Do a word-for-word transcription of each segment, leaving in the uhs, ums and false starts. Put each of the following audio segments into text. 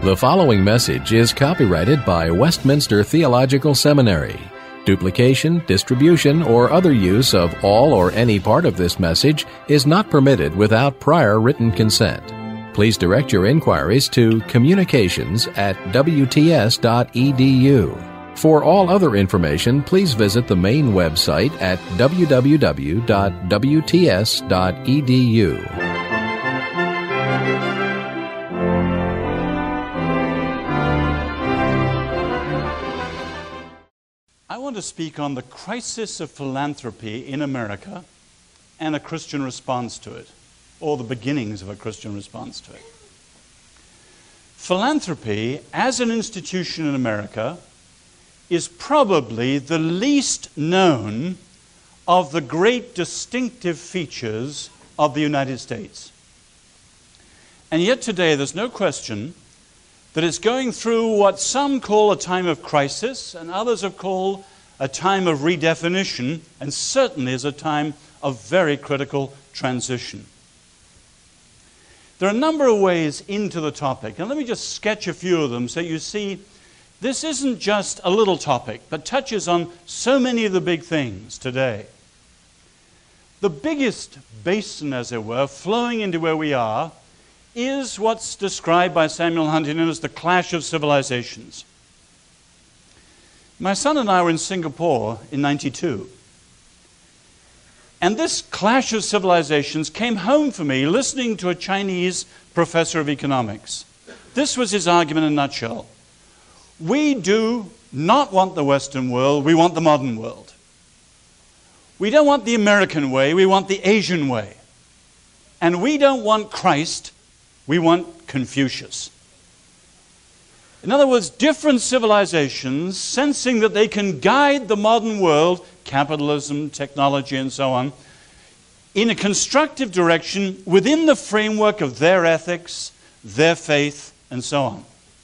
The following message is copyrighted by Westminster Theological Seminary. Duplication, distribution, or other use of all or any part of this message is not permitted without prior written consent. Please direct your inquiries to communications at w t s dot e d u. For all other information, please visit the main website at w w w dot w t s dot e d u. I want to speak on the crisis of philanthropy in America and a Christian response to it, or the beginnings of a Christian response to it. Philanthropy, as an institution in America, is probably the least known of the great distinctive features of the United States. And yet today there's no question that it's going through what some call a time of crisis and others have called a time of redefinition, and certainly is a time of very critical transition. There are a number of ways into the topic, and let me just sketch a few of them so you see this isn't just a little topic, but touches on so many of the big things today. The biggest basin, as it were, flowing into where we are is what's described by Samuel Huntington as the clash of civilizations. My son and I were in Singapore in ninety-two. And this clash of civilizations came home for me listening to a Chinese professor of economics. This was his argument in a nutshell. We do not want the Western world, we want the modern world. We don't want the American way, we want the Asian way. And we don't want Christ, we want Confucius. In other words, different civilizations, sensing that they can guide the modern world, capitalism, technology, and so on, in a constructive direction within the framework of their ethics, their faith, and so on.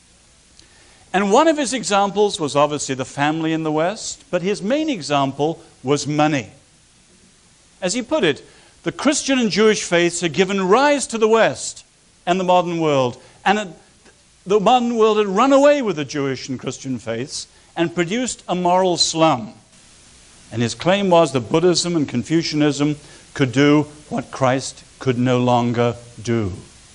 And one of his examples was obviously the family in the West, but his main example was money. As he put it, the Christian and Jewish faiths had given rise to the West and the modern world, and it, the modern world had run away with the Jewish and Christian faiths and produced a moral slum. And his claim was that Buddhism and Confucianism could do what Christ could no longer do.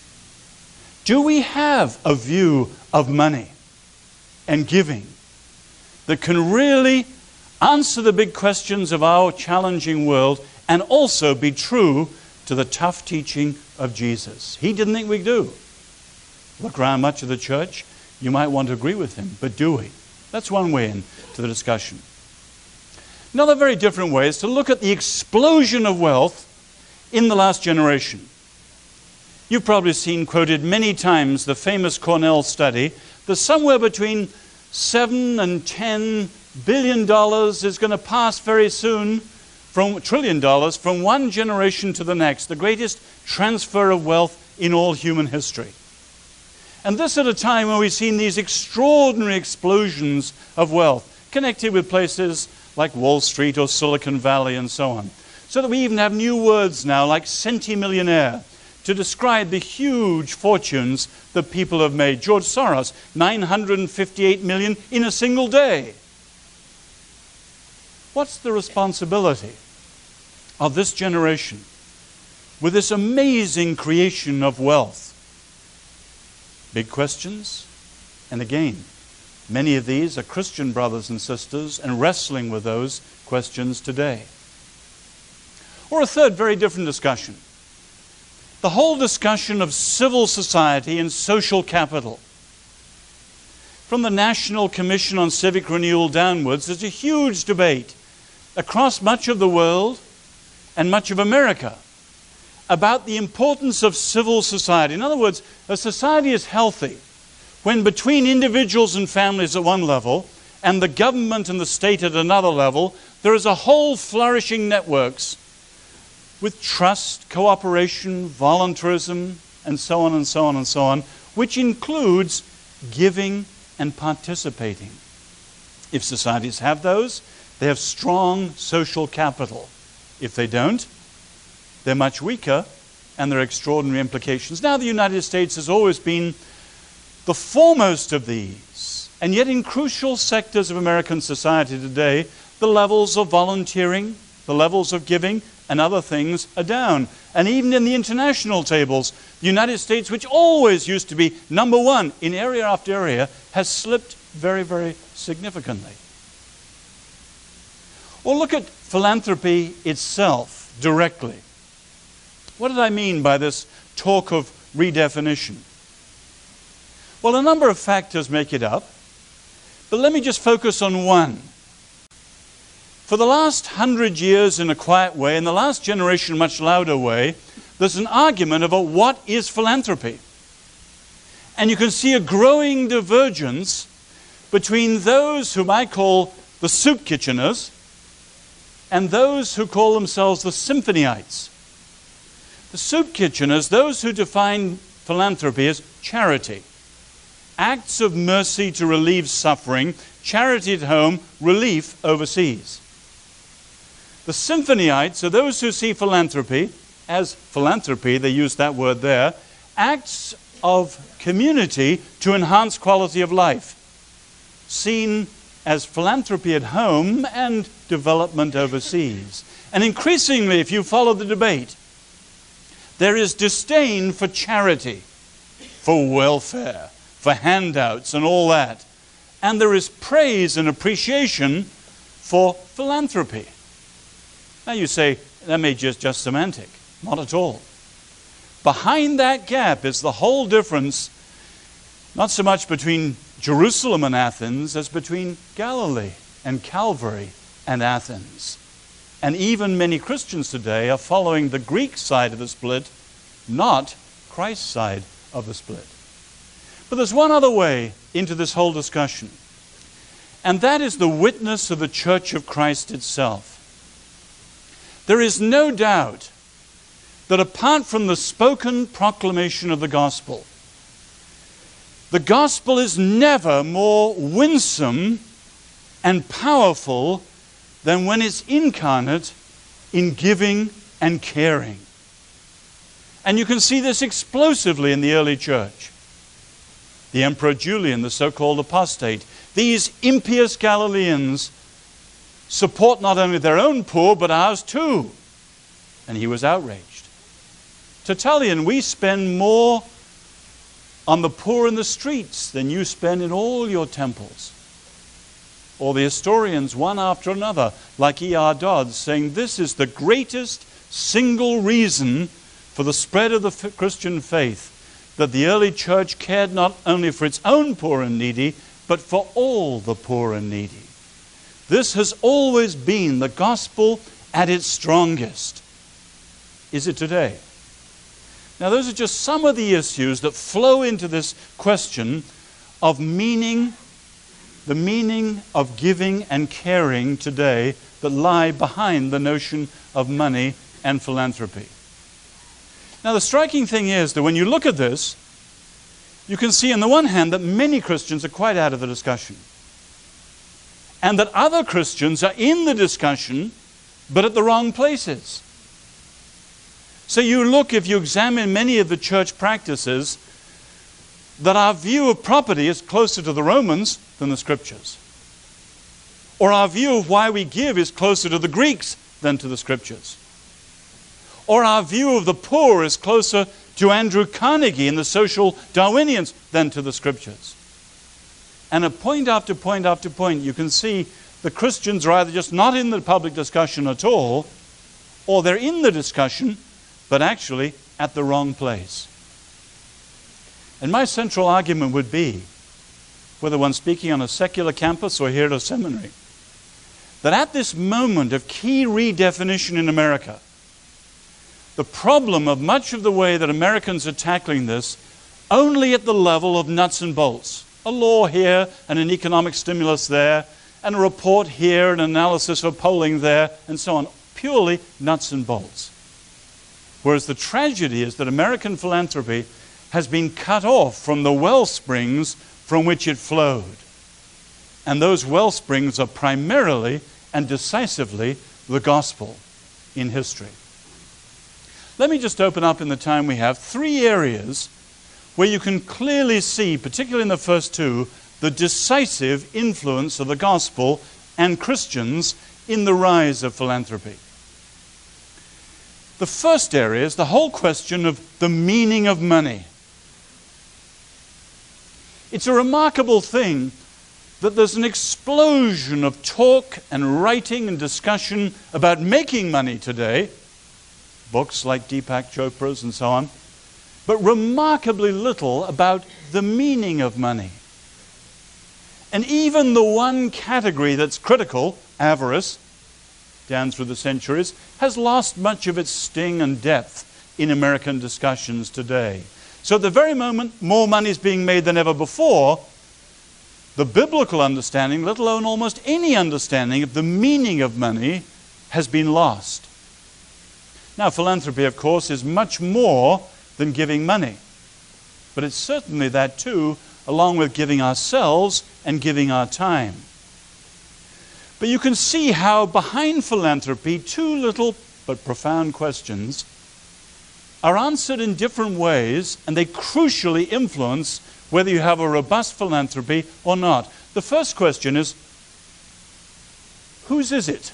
Do we have a view of money and giving that can really answer the big questions of our challenging world and also be true to the tough teaching of Jesus? He didn't think we do. Look around much of the church, you might want to agree with him, but do we? That's one way into the discussion. Another very different way is to look at the explosion of wealth in the last generation. You've probably seen quoted many times the famous Cornell study that somewhere between seven and ten billion dollars is going to pass very soon from trillion dollars from one generation to the next, the greatest transfer of wealth in all human history. And this at a time when we've seen these extraordinary explosions of wealth connected with places like Wall Street or Silicon Valley and so on. So that we even have new words now like centimillionaire to describe the huge fortunes that people have made. George Soros, nine hundred fifty-eight million in a single day. What's the responsibility of this generation with this amazing creation of wealth? Big questions. And again, many of these are Christian brothers and sisters and wrestling with those questions today. Or a third very different discussion. The whole discussion of civil society and social capital. From the National Commission on Civic Renewal downwards, there's a huge debate across much of the world and much of America about the importance of civil society. In other words, a society is healthy when between individuals and families at one level and the government and the state at another level, there is a whole flourishing networks with trust, cooperation, voluntarism, and so on and so on and so on, which includes giving and participating. If societies have those, they have strong social capital. If they don't, they're much weaker, and there are extraordinary implications. Now, the United States has always been The foremost of these, and yet in crucial sectors of American society today, the levels of volunteering, the levels of giving, and other things are down. And even in the international tables, the United States, which always used to be number one in area after area, has slipped very, very significantly. Well, look at philanthropy itself directly. What did I mean by this talk of redefinition? Well, a number of factors make it up, but let me just focus on one. For the last hundred years in a quiet way, and the last generation in a much louder way, there's an argument about what is philanthropy. And you can see a growing divergence between those whom I call the soup kitcheners and those who call themselves the symphonyites. The soup kitcheners, those who define philanthropy as charity. Acts of mercy to relieve suffering, charity at home, relief overseas. The symphonyites are those who see philanthropy as philanthropy, they use that word there, acts of community to enhance quality of life, seen as philanthropy at home and development overseas. And increasingly, if you follow the debate, there is disdain for charity, for welfare, for handouts and all that. And there is praise and appreciation for philanthropy. Now you say, that may just just semantic. Not at all. Behind that gap is the whole difference, not so much between Jerusalem and Athens as between Galilee and Calvary and Athens. And even many Christians today are following the Greek side of the split, not Christ's side of the split. But there's one other way into this whole discussion, and that is the witness of the Church of Christ itself. There is no doubt that apart from the spoken proclamation of the gospel, the gospel is never more winsome and powerful than when it's incarnate in giving and caring. And you can see this explosively in the early church. The Emperor Julian, the so-called apostate, these impious Galileans support not only their own poor, but ours too. And he was outraged. Tertullian, we spend more on the poor in the streets than you spend in all your temples. Or the historians, one after another, like E R Dodds, saying this is the greatest single reason for the spread of the Christian faith, that the early church cared not only for its own poor and needy, but for all the poor and needy. This has always been the gospel at its strongest. Is it today? Now, those are just some of the issues that flow into this question of meaning, the meaning of giving and caring today that lie behind the notion of money and philanthropy. Now, the striking thing is that when you look at this, you can see on the one hand that many Christians are quite out of the discussion, and that other Christians are in the discussion, but at the wrong places. So you look, if you examine many of the church practices, that our view of property is closer to the Romans than the Scriptures. Or our view of why we give is closer to the Greeks than to the Scriptures. Or our view of the poor is closer to Andrew Carnegie and the social Darwinians than to the Scriptures. And at point after point after point, you can see the Christians are either just not in the public discussion at all, or they're in the discussion, but actually at the wrong place. And my central argument would be, whether one's speaking on a secular campus or here at a seminary, that at this moment of key redefinition in America, the problem of much of the way that Americans are tackling this only at the level of nuts and bolts. A law here and an economic stimulus there, and a report here, an analysis of polling there, and so on. Purely nuts and bolts. Whereas the tragedy is that American philanthropy has been cut off from the well springs from which it flowed. And those well springs are primarily and decisively the gospel in history. Let me just open up in the time we have three areas where you can clearly see, particularly in the first two, the decisive influence of the gospel and Christians in the rise of philanthropy. The first area is the whole question of the meaning of money. It's a remarkable thing that there's an explosion of talk and writing and discussion about making money today, books like Deepak Chopra's and so on, but remarkably little about the meaning of money. And even the one category that's critical, avarice, down through the centuries, has lost much of its sting and depth in American discussions today. So at the very moment more money is being made than ever before, the biblical understanding, let alone almost any understanding of the meaning of money, has been lost. Now, philanthropy, of course, is much more than giving money. But it's certainly that too, along with giving ourselves and giving our time. But you can see how behind philanthropy, two little but profound questions are answered in different ways, and they crucially influence whether you have a robust philanthropy or not. The first question is, whose is it?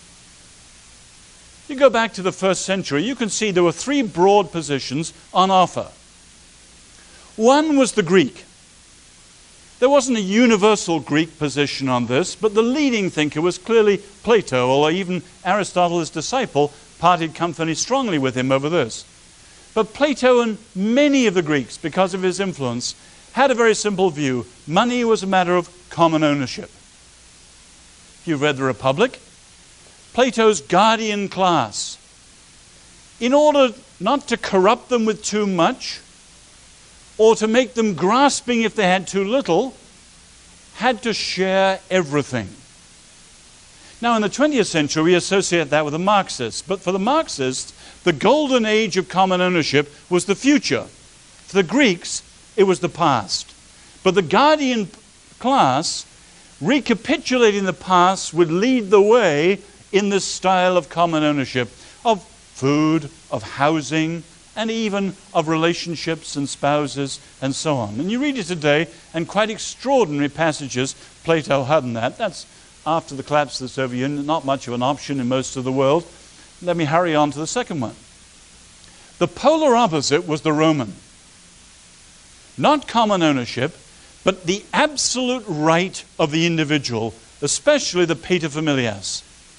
You go back to the first century, you can see there were three broad positions on offer. One was the Greek. There wasn't a universal Greek position on this, but the leading thinker was clearly Plato, although even Aristotle, his disciple, parted company strongly with him over this. But Plato and many of the Greeks, because of his influence, had a very simple view. Money was a matter of common ownership. If you've read The Republic, Plato's guardian class, in order not to corrupt them with too much, or to make them grasping if they had too little, had to share everything. Now, in the twentieth century, we associate that with the Marxists. But for the Marxists, the golden age of common ownership was the future. For the Greeks, it was the past. But the guardian class, recapitulating the past, would lead the way in this style of common ownership of food, of housing, and even of relationships and spouses and so on. And you read it today, and quite extraordinary passages Plato had in that. That's after the collapse of the Soviet Union, not much of an option in most of the world. Let me hurry on to the second one. The polar opposite was the Roman. Not common ownership, but the absolute right of the individual, especially the paterfamilias.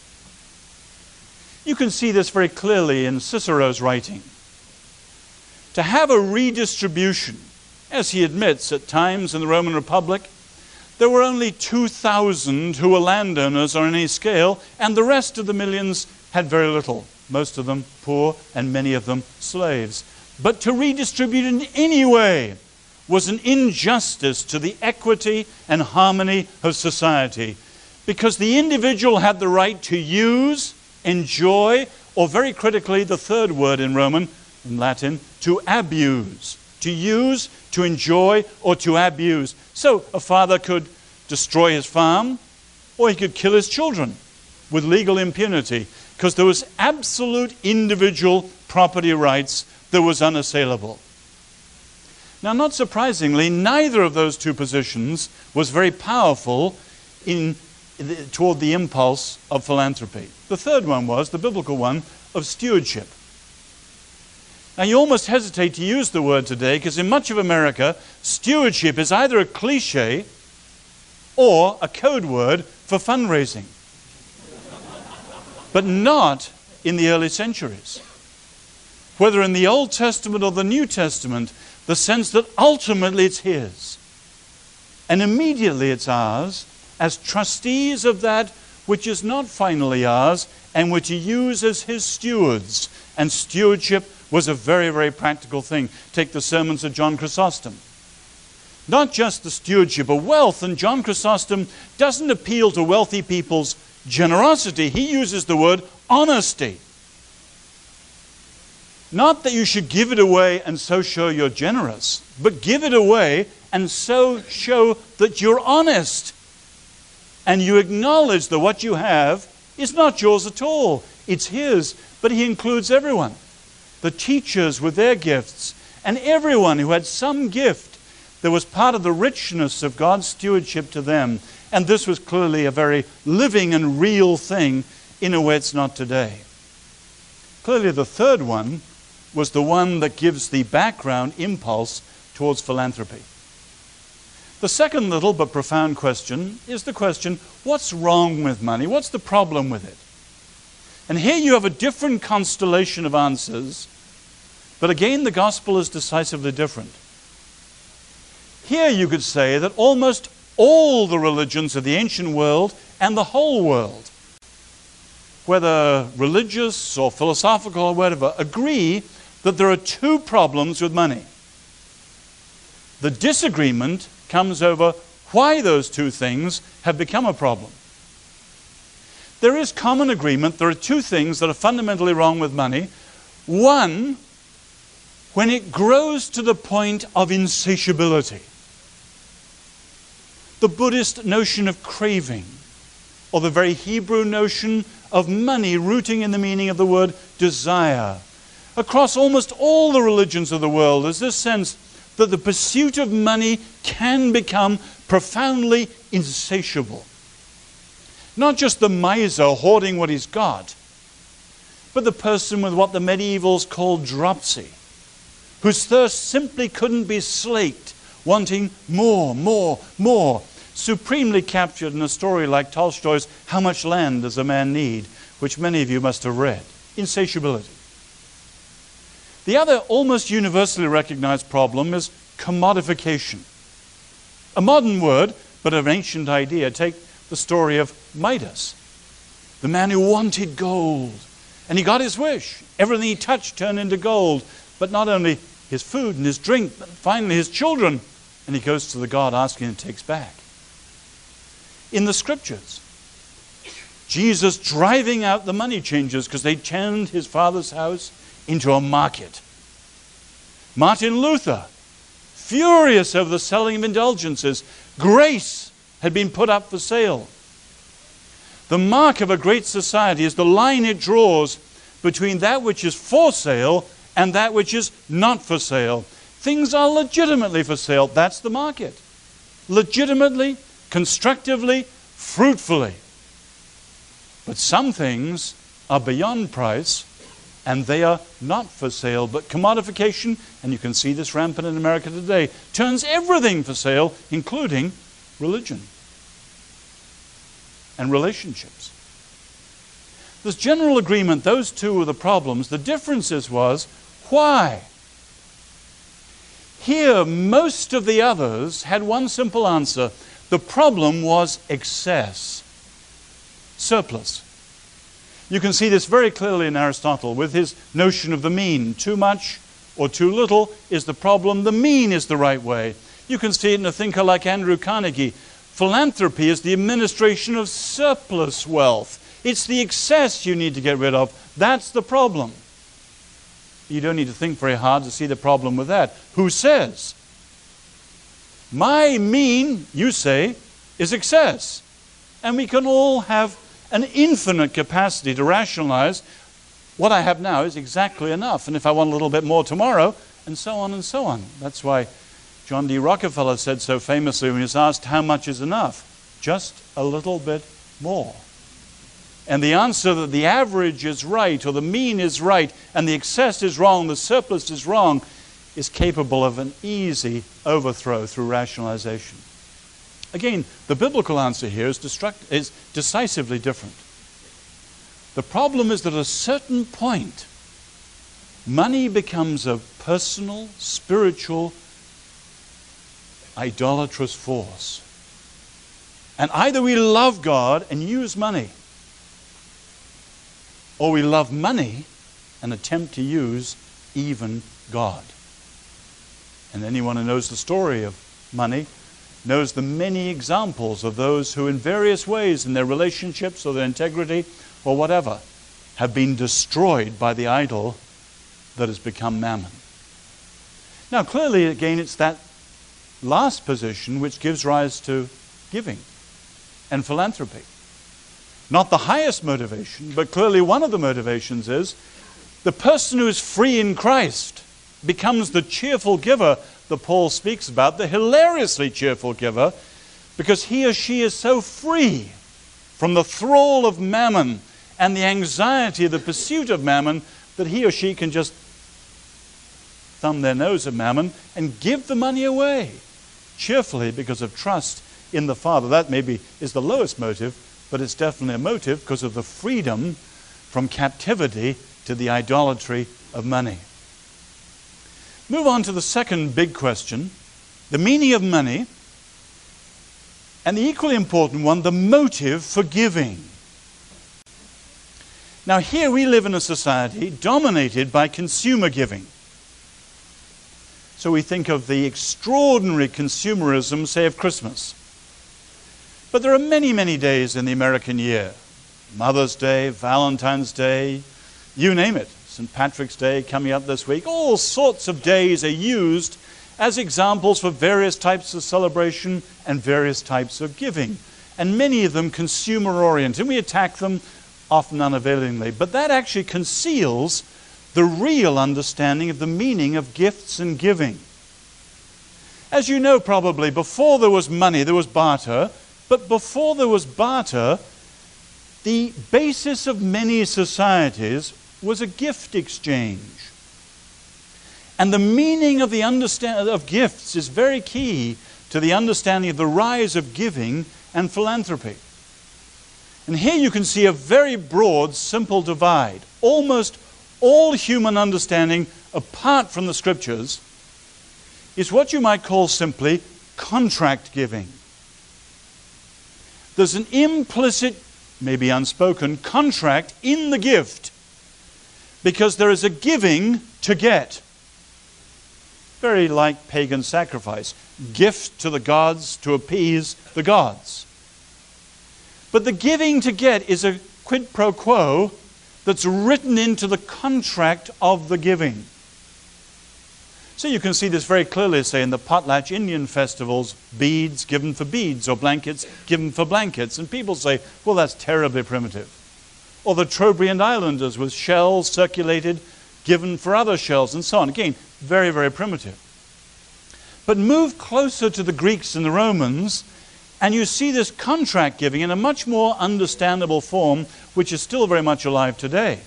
You can see this very clearly in Cicero's writing. To have a redistribution, as he admits at times in the Roman Republic, there were only two thousand who were landowners on any scale, and the rest of the millions had very little, most of them poor and many of them slaves. But to redistribute in any way was an injustice to the equity and harmony of society, because the individual had the right to use, enjoy, or very critically, the third word in Roman, in Latin, to abuse. To use, to enjoy, or to abuse. So a father could destroy his farm, or he could kill his children with legal impunity, because there was absolute individual property rights that was unassailable. Now, not surprisingly, neither of those two positions was very powerful in, toward the impulse of philanthropy. The third one was, the biblical one, of stewardship. Now, you almost hesitate to use the word today because in much of America, stewardship is either a cliche or a code word for fundraising. But not in the early centuries. Whether in the Old Testament or the New Testament, the sense that ultimately it's His. And immediately it's ours as trustees of that which is not finally ours and which He uses as His stewards. And stewardship was a very, very practical thing. Take the sermons of John Chrysostom. Not just the stewardship of wealth, and John Chrysostom doesn't appeal to wealthy people's generosity. He uses the word honesty. Not that you should give it away and so show you're generous, but give it away and so show that you're honest. And you acknowledge that what you have is not yours at all. It's His, but He includes everyone. The teachers with their gifts, And everyone who had some gift that was part of the richness of God's stewardship to them. And this was clearly a very living and real thing in a way it's not today. Clearly the third one was the one that gives the background impulse towards philanthropy. The second little but profound question is the question, what's wrong with money? What's the problem with it? And here you have a different constellation of answers, but again the gospel is decisively different. Here you could say that almost all the religions of the ancient world and the whole world, whether religious or philosophical or whatever, agree that there are two problems with money. The disagreement comes over why those two things have become a problem. There is common agreement there are two things that are fundamentally wrong with money. One, when it grows to the point of insatiability. The Buddhist notion of craving, or the very Hebrew notion of money rooting in the meaning of the word desire. Across almost all the religions of the world, there's this sense that the pursuit of money can become profoundly insatiable. Not just the miser hoarding what he's got, but the person with what the medievals called dropsy, whose thirst simply couldn't be slaked, wanting more, more, more, supremely captured in a story like Tolstoy's How Much Land Does a Man Need?, which many of you must have read. Insatiability. The other almost universally recognized problem is commodification. A modern word, but an ancient idea. Take the story of Midas, the man who wanted gold. And he got his wish. Everything he touched turned into gold. But not only his food and his drink, but finally his children. And he goes to the god asking and takes back. In the scriptures, Jesus driving out the money changers because they turned his father's house into a market. Martin Luther, furious over the selling of indulgences. Grace had been put up for sale. The mark of a great society is the line it draws between that which is for sale and that which is not for sale. Things are legitimately for sale. That's the market. Legitimately, constructively, fruitfully. But some things are beyond price, and they are not for sale. But commodification, and you can see this rampant in America today, turns everything for sale, including religion and relationships. There's general agreement those two were the problems. The differences was, why? Here, most of the others had one simple answer. The problem was excess. Surplus. You can see this very clearly in Aristotle with his notion of the mean. Too much or too little is the problem. The mean is the right way. You can see it in a thinker like Andrew Carnegie. Philanthropy is the administration of surplus wealth. It's the excess you need to get rid of. That's the problem. You don't need to think very hard to see the problem with that. Who says? My mean, you say, is excess. And we can all have an infinite capacity to rationalize what I have now is exactly enough. And if I want a little bit more tomorrow, and so on and so on. That's why John D. Rockefeller said so famously when he was asked how much is enough? Just a little bit more. And the answer that the average is right, or the mean is right, and the excess is wrong, the surplus is wrong, is capable of an easy overthrow through rationalization. Again, the biblical answer here is, destruct- is decisively different. The problem is that at a certain point, money becomes a personal, spiritual, idolatrous force. And either we love God and use money, or we love money and attempt to use even God. And anyone who knows the story of money knows the many examples of those who in various ways in their relationships or their integrity or whatever have been destroyed by the idol that has become mammon. Now clearly again it's that last position which gives rise to giving and philanthropy. Not the highest motivation, but clearly one of the motivations is the person who is free in Christ becomes the cheerful giver that Paul speaks about, the hilariously cheerful giver, because he or she is so free from the thrall of mammon and the anxiety of the pursuit of mammon that he or she can just thumb their nose at mammon and give the money away cheerfully because of trust in the Father. That maybe is the lowest motive, but it's definitely a motive because of the freedom from captivity to the idolatry of money. Move on to the second big question, the meaning of money, and the equally important one, the motive for giving. Now here we live in a society dominated by consumer giving. So we think of the extraordinary consumerism, say, of Christmas. But there are many, many days in the American year. Mother's Day, Valentine's Day, you name it. Saint Patrick's Day coming up this week. All sorts of days are used as examples for various types of celebration and various types of giving. And many of them consumer-oriented. And we attack them often unavailingly. But that actually conceals the real understanding of the meaning of gifts and giving. As you know probably, before there was money, there was barter. But before there was barter, the basis of many societies was a gift exchange. And the meaning of the understand of gifts is very key to the understanding of the rise of giving and philanthropy. And here you can see a very broad, simple divide. Almost all human understanding, apart from the Scriptures, is what you might call simply contract giving. There's an implicit, maybe unspoken, contract in the gift because there is a giving to get. Very like pagan sacrifice. Gift to the gods to appease the gods. But the giving to get is a quid pro quo that's written into the contract of the giving. So you can see this very clearly, say, in the potlatch Indian festivals, beads given for beads or blankets given for blankets. And people say, well, that's terribly primitive. Or the Trobriand Islanders with shells circulated, given for other shells, and so on. Again, very, very primitive. But move closer to the Greeks and the Romans, and you see this contract giving in a much more understandable form, which is still very much alive today.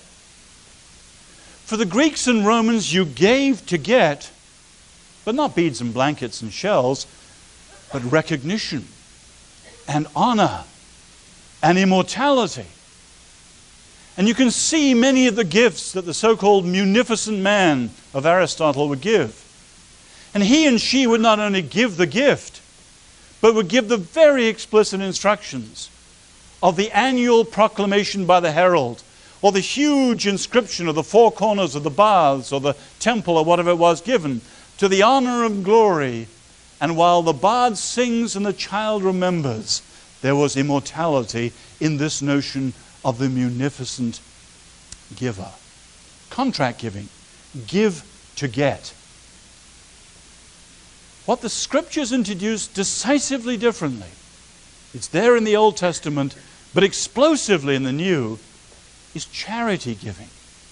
For the Greeks and Romans, you gave to get, but not beads and blankets and shells, but recognition and honor and immortality. And you can see many of the gifts that the so-called munificent man of Aristotle would give. And he and she would not only give the gift, but would give the very explicit instructions of the annual proclamation by the herald, or the huge inscription of the four corners of the baths or the temple or whatever it was given, to the honor and glory. And while the bard sings and the child remembers, there was immortality in this notion of the munificent giver. Contract giving. Give to get. What the Scriptures introduce decisively differently. It's there in the Old Testament, but explosively in the New, is charity giving.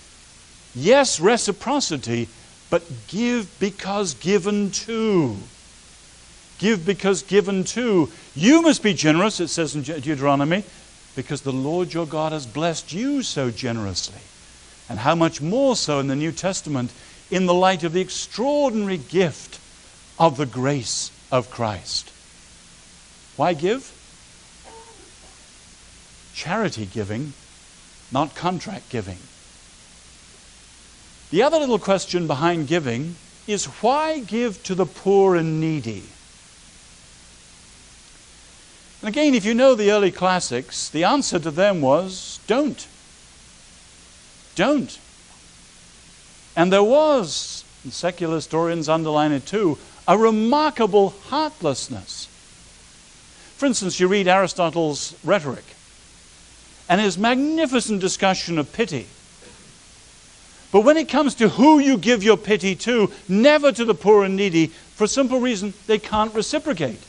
Yes, reciprocity, but give because given to. Give because given to. You must be generous, it says in Deuteronomy, because the Lord your God has blessed you so generously. And how much more so in the New Testament in the light of the extraordinary gift of the grace of Christ. Why give? Charity giving, not contract giving. The other little question behind giving is why give to the poor and needy? And again, if you know the early classics, the answer to them was don't. Don't. And there was, and secular historians underline it too, a remarkable heartlessness. For instance, you read Aristotle's Rhetoric and his magnificent discussion of pity. But when it comes to who you give your pity to, never to the poor and needy, for a simple reason, they can't reciprocate.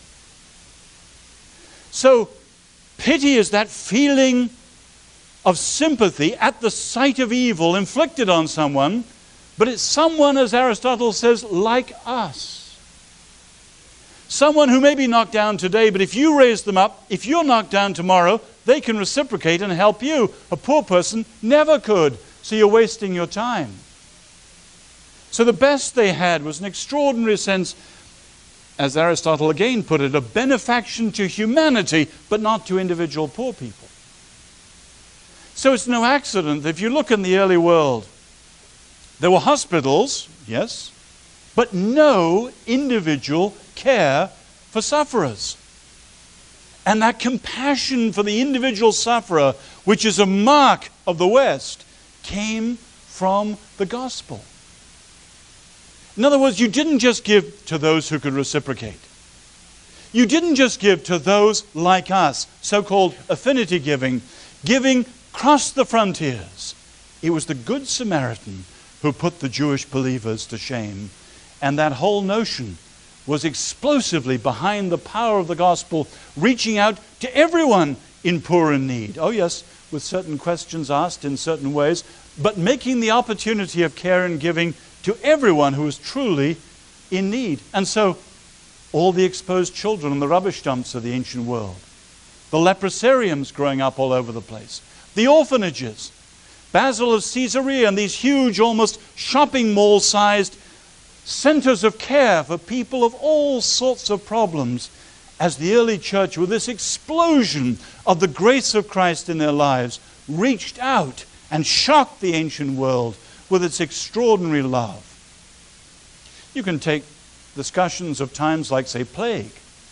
So, pity is that feeling of sympathy at the sight of evil inflicted on someone, But it's someone, as Aristotle says, like us. Someone who may be knocked down today, but if you raise them up, if you're knocked down tomorrow, they can reciprocate and help you. A poor person never could, so you're wasting your time. So the best they had was an extraordinary sense, as Aristotle again put it, of benefaction to humanity, but not to individual poor people. So it's no accident that if you look in the early world, there were hospitals, yes, but no individual care for sufferers. And that compassion for the individual sufferer, which is a mark of the West, came from the gospel. In other words, you didn't just give to those who could reciprocate. You didn't just give to those like us, so-called affinity giving, giving across the frontiers. It was the Good Samaritan who put the Jewish believers to shame. And that whole notion was explosively behind the power of the gospel, reaching out to everyone in poor and need. Oh yes, with certain questions asked in certain ways, but making the opportunity of care and giving to everyone who is truly in need. And so, all the exposed children on the rubbish dumps of the ancient world, the leprosariums growing up all over the place, the orphanages, Basil of Caesarea, and these huge, almost shopping mall-sized centers of care for people of all sorts of problems, as the early church, with this explosion of the grace of Christ in their lives, reached out and shocked the ancient world with its extraordinary love. You can take discussions of times like, say, plague.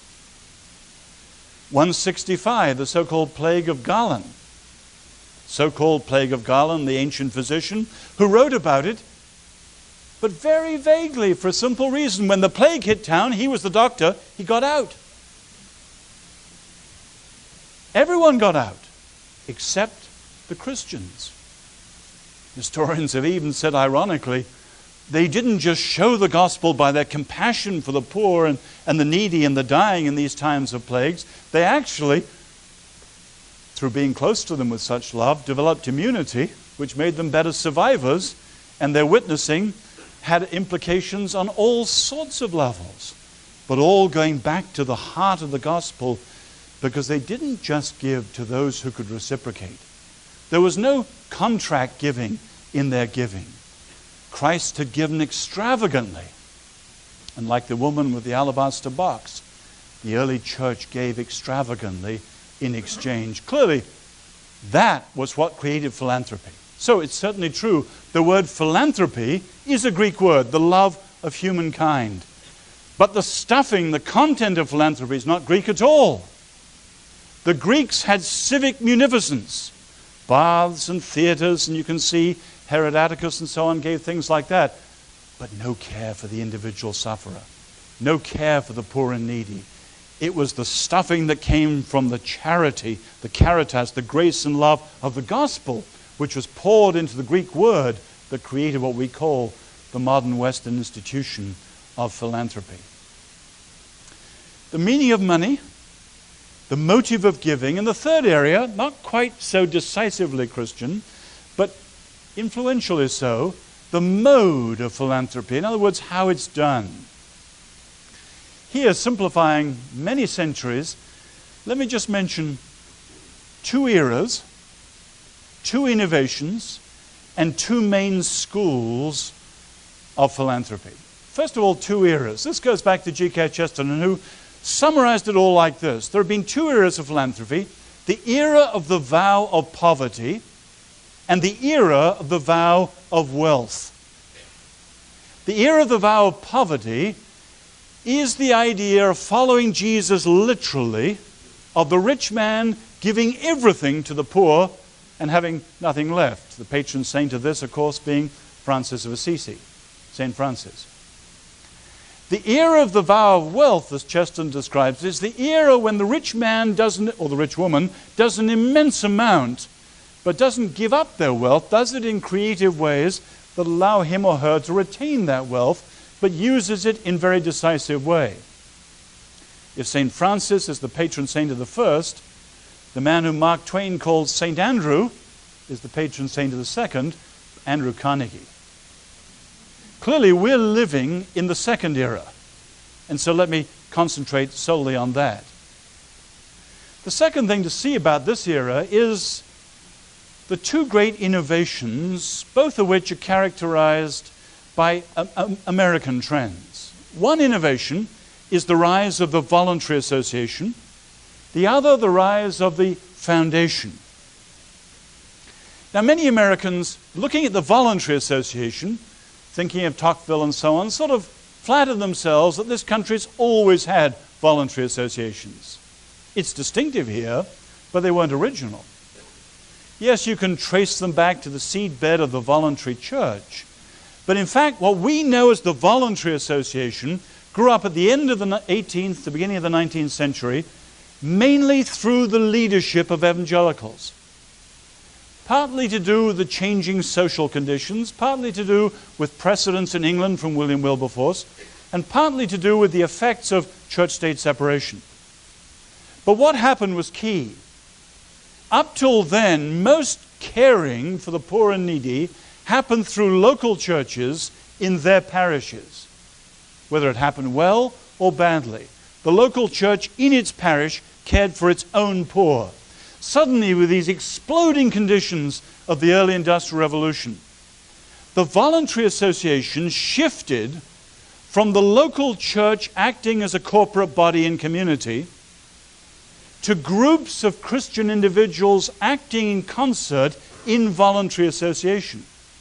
one sixty-five, the so-called plague of Galen. So-called plague of Galen, the ancient physician, who wrote about it, but very vaguely, for a simple reason. When the plague hit town, he was the doctor, he got out. Everyone got out, except the Christians. Historians have even said, ironically, they didn't just show the gospel by their compassion for the poor and, and the needy and the dying in these times of plagues. They actually, through being close to them with such love, developed immunity, which made them better survivors, and their witnessing had implications on all sorts of levels, but all going back to the heart of the gospel, because they didn't just give to those who could reciprocate. There was no contract giving in their giving. Christ had given extravagantly. And like the woman with the alabaster box, the early church gave extravagantly in exchange. Clearly, that was what created philanthropy. So it's certainly true. The word philanthropy is a Greek word, the love of humankind. But the stuffing, the content of philanthropy is not Greek at all. The Greeks had civic munificence, baths and theaters, and you can see Herod Atticus and so on gave things like that. But no care for the individual sufferer. No care for the poor and needy. It was the stuffing that came from the charity, the caritas, the grace and love of the gospel, which was poured into the Greek word that created what we call the modern Western institution of philanthropy. The meaning of money, the motive of giving, and the third area, not quite so decisively Christian, but influentially so, the mode of philanthropy. In other words, how it's done. Here, simplifying many centuries, let me just mention two eras, two innovations, and two main schools of philanthropy. First of all, two eras. This goes back to G K Chesterton, who summarized it all like this. There have been two eras of philanthropy: the era of the vow of poverty and the era of the vow of wealth. The era of the vow of poverty is the idea of following Jesus literally, of the rich man giving everything to the poor and having nothing left. The patron saint of this, of course, being Francis of Assisi, Saint Francis. The era of the vow of wealth, as Chesterton describes, is the era when the rich man doesn't, or the rich woman, does an immense amount, but doesn't give up their wealth, does it in creative ways that allow him or her to retain that wealth, but uses it in very decisive way. If Saint Francis is the patron saint of the first, the man whom Mark Twain called Saint Andrew is the patron saint of the second, Andrew Carnegie. Clearly, we're living in the second era. And so let me concentrate solely on that. The second thing to see about this era is the two great innovations, both of which are characterized by um, um, American trends. One innovation is the rise of the voluntary association. The other, the rise of the foundation. Now, many Americans, looking at the voluntary association, thinking of Tocqueville and so on, sort of flatter themselves that this country's always had voluntary associations. It's distinctive here, but they weren't original. Yes, you can trace them back to the seedbed of the voluntary church. But in fact, what we know as the voluntary association grew up at the end of the eighteenth, the beginning of the nineteenth century, mainly through the leadership of evangelicals. Partly to do with the changing social conditions, partly to do with precedents in England from William Wilberforce, and partly to do with the effects of church-state separation. But what happened was key. Up till then, most caring for the poor and needy happened through local churches in their parishes, whether it happened well or badly. The local church in its parish cared for its own poor. Suddenly, with these exploding conditions of the early Industrial Revolution, the voluntary association shifted from the local church acting as a corporate body and community to groups of Christian individuals acting in concert in voluntary association.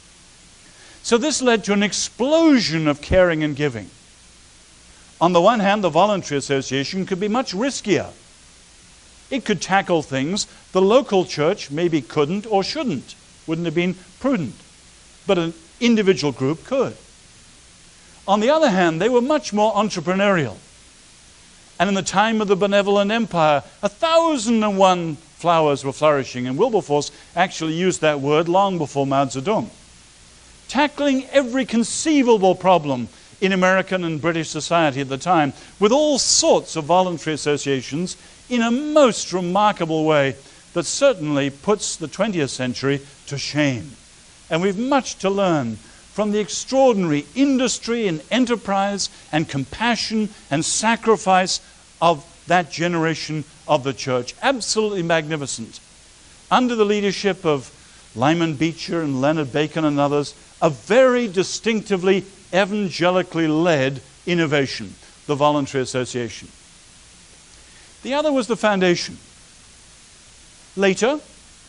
So this led to an explosion of caring and giving. On the one hand, the voluntary association could be much riskier. It could tackle things the local church maybe couldn't or shouldn't, wouldn't have been prudent, but an individual group could. On the other hand, they were much more entrepreneurial. And in the time of the benevolent empire, a thousand and one flowers were flourishing, and Wilberforce actually used that word long before Mao Zedong. Tackling every conceivable problem in American and British society at the time, with all sorts of voluntary associations, in a most remarkable way that certainly puts the twentieth century to shame. And we've much to learn from the extraordinary industry and enterprise and compassion and sacrifice of that generation of the church. Absolutely magnificent. Under the leadership of Lyman Beecher and Leonard Bacon and others, a very distinctively evangelically led innovation, the voluntary association. The other was the foundation. Later,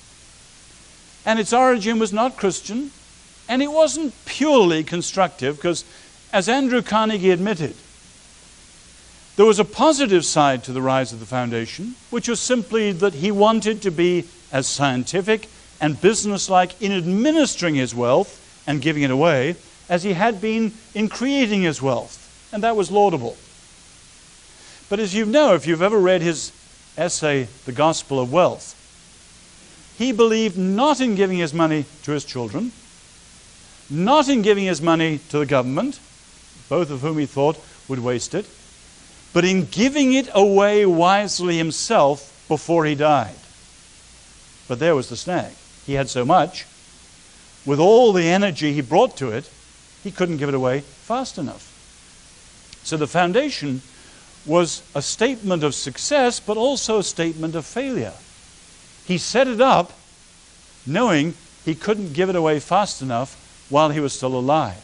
and its origin was not Christian, and it wasn't purely constructive, because, as Andrew Carnegie admitted, there was a positive side to the rise of the foundation, which was simply that he wanted to be as scientific and businesslike in administering his wealth and giving it away as he had been in creating his wealth, and that was laudable. But as you know, if you've ever read his essay, The Gospel of Wealth, he believed not in giving his money to his children, not in giving his money to the government, both of whom he thought would waste it, but in giving it away wisely himself before he died. But there was the snag. He had so much, with all the energy he brought to it, he couldn't give it away fast enough. So the foundation was a statement of success, but also a statement of failure. He set it up knowing he couldn't give it away fast enough while he was still alive.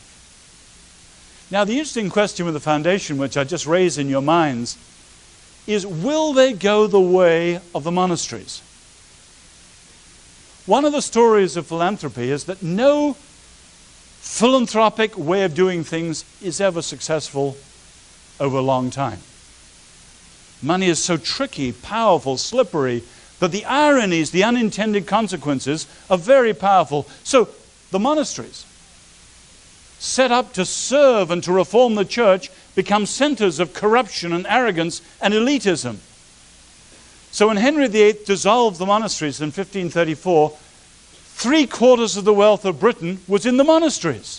Now, the interesting question with the foundation, which I just raised in your minds, is will they go the way of the monasteries? One of the stories of philanthropy is that no philanthropic way of doing things is ever successful over a long time. Money is so tricky, powerful, slippery, that the ironies, the unintended consequences are very powerful. So the monasteries, set up to serve and to reform the church, become centers of corruption and arrogance and elitism. So when Henry the Eighth dissolved the monasteries in fifteen thirty-four, three quarters of the wealth of Britain was in the monasteries,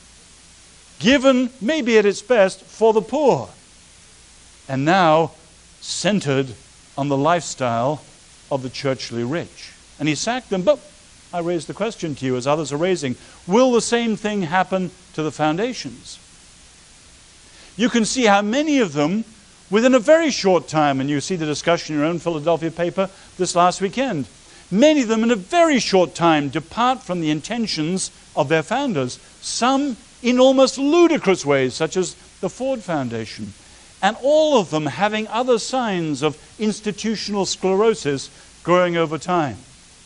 given, maybe at its best, for the poor, and now centered on the lifestyle of the churchly rich. And he sacked them, but I raise the question to you, as others are raising, will the same thing happen to the foundations? You can see how many of them, within a very short time, and you see the discussion in your own Philadelphia paper this last weekend, many of them in a very short time depart from the intentions of their founders, some in almost ludicrous ways, such as the Ford Foundation, and all of them having other signs of institutional sclerosis growing over time.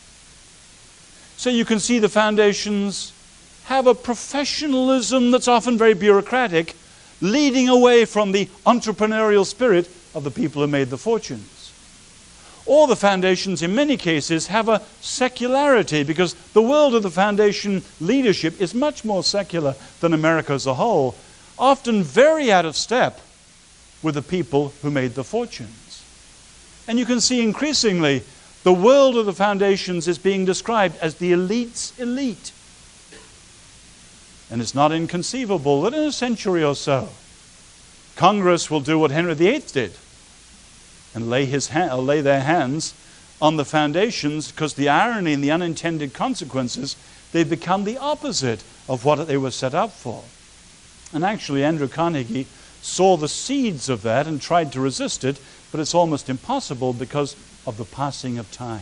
So you can see the foundations have a professionalism that's often very bureaucratic, leading away from the entrepreneurial spirit of the people who made the fortunes. Or the foundations, in many cases, have a secularity, because the world of the foundation leadership is much more secular than America as a whole, often very out of step with the people who made the fortunes. And you can see increasingly the world of the foundations is being described as the elite's elite. And it's not inconceivable that in a century or so, Congress will do what Henry the Eighth did and lay, his ha- lay their hands on the foundations, because the irony and the unintended consequences, they've become the opposite of what they were set up for. And actually, Andrew Carnegie saw the seeds of that and tried to resist it, but it's almost impossible because of the passing of time.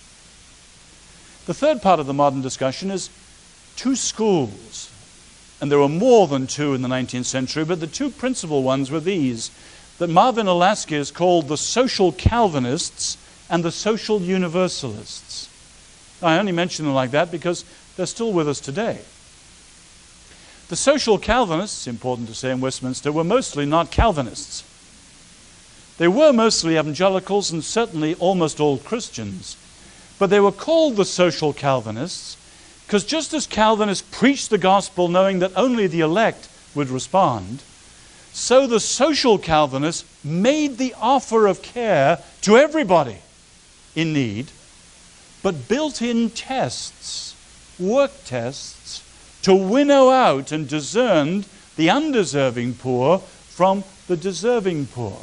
The third part of the modern discussion is two schools. And there were more than two in the nineteenth century, but the two principal ones were these, that Marvin Olasky called the social Calvinists and the social Universalists. I only mention them like that because they're still with us today. The social Calvinists, important to say in Westminster, were mostly not Calvinists. They were mostly evangelicals and certainly almost all Christians. But they were called the social Calvinists because just as Calvinists preached the gospel knowing that only the elect would respond, so the social Calvinists made the offer of care to everybody in need, but built in tests, work tests, to winnow out and discern the undeserving poor from the deserving poor.